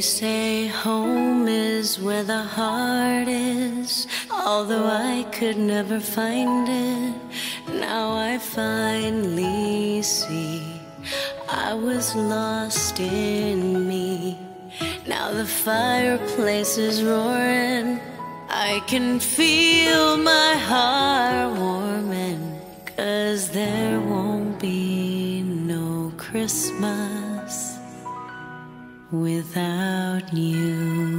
say home is where the heart is. Although I could never find it, now I finally see I was lost in me. Now the fireplace is roaring, I can feel my heart warming, 'cause there won't be no Christmas without you.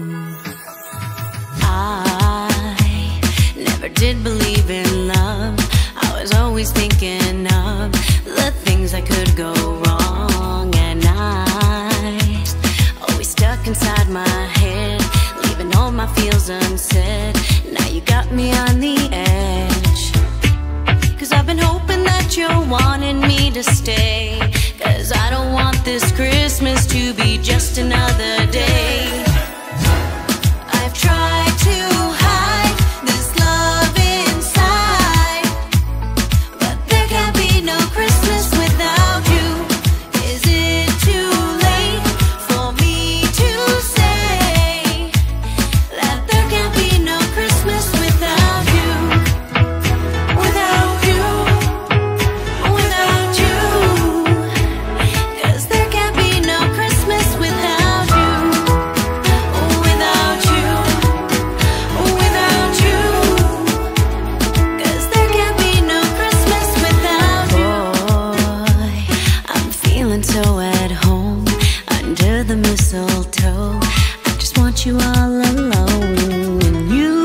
I never did believe in love. I was always thinking of the things that could go wrong, and I always stuck inside my head, leaving all my feels unsaid. Now you got me on the edge, 'cause I've been hoping that you're wanting me to stay, 'cause I don't want this Christmas to be just another day. I've tried to hide this love inside, but there can't be no Christmas without you. Is it too late for me to say that there can't be no Christmas without you? Without you, without you, 'cause there can't be no Christmas without you. Without you, without you, 'cause there can't be no Christmas without you. Boy, I'm feeling so at home under the mistletoe. I just want you all alone. And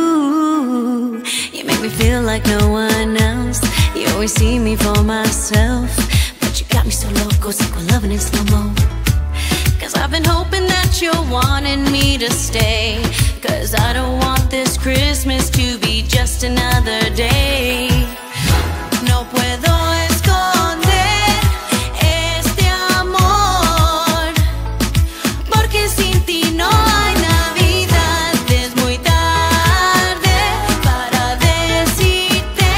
you make me feel like no one else. You always see me for myself, but you got me so loco, sick of loving in slow-mo. 'Cause I've been hoping that you're wanting me to stay, 'cause I don't want this Christmas to be just another day. No puedo esconder este amor, porque sin ti no hay Navidad. Es muy tarde para decirte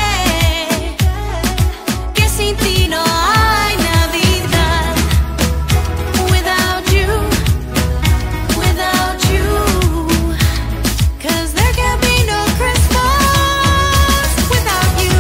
que sin ti no hay Navidad. Without you, without you, 'cause there can't be no Christmas without you.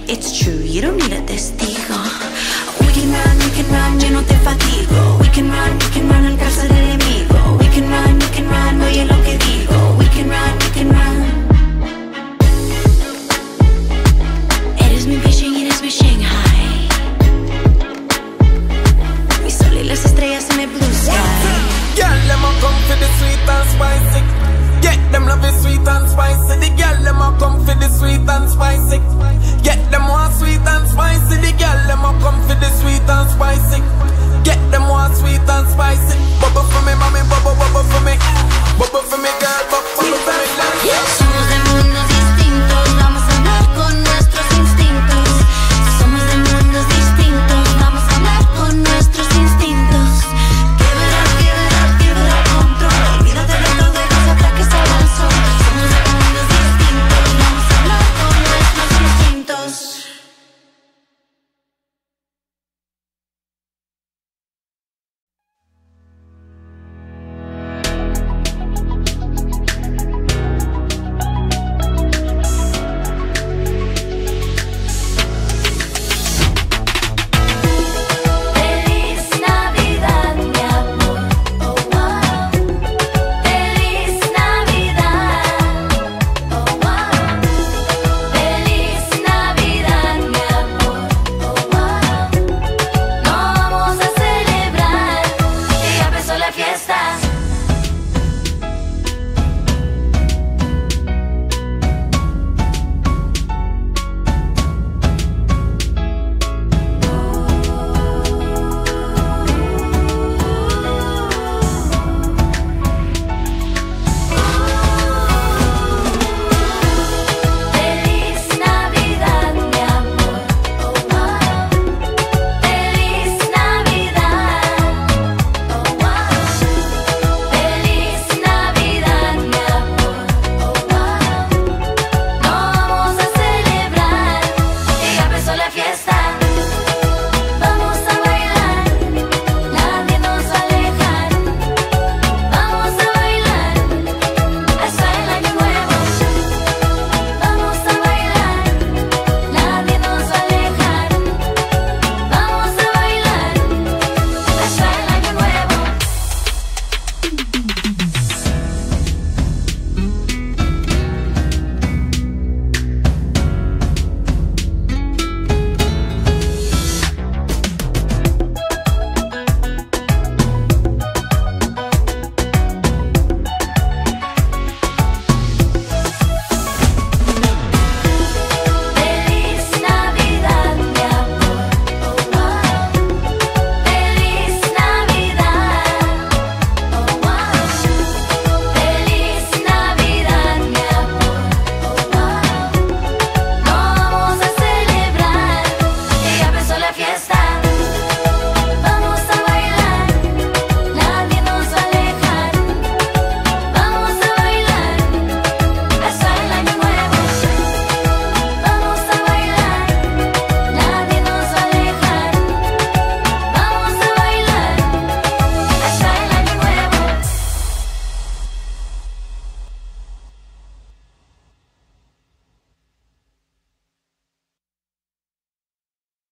It's true, you don't need a testigo. We can run, yo no te fatigo. We can run al cárcel.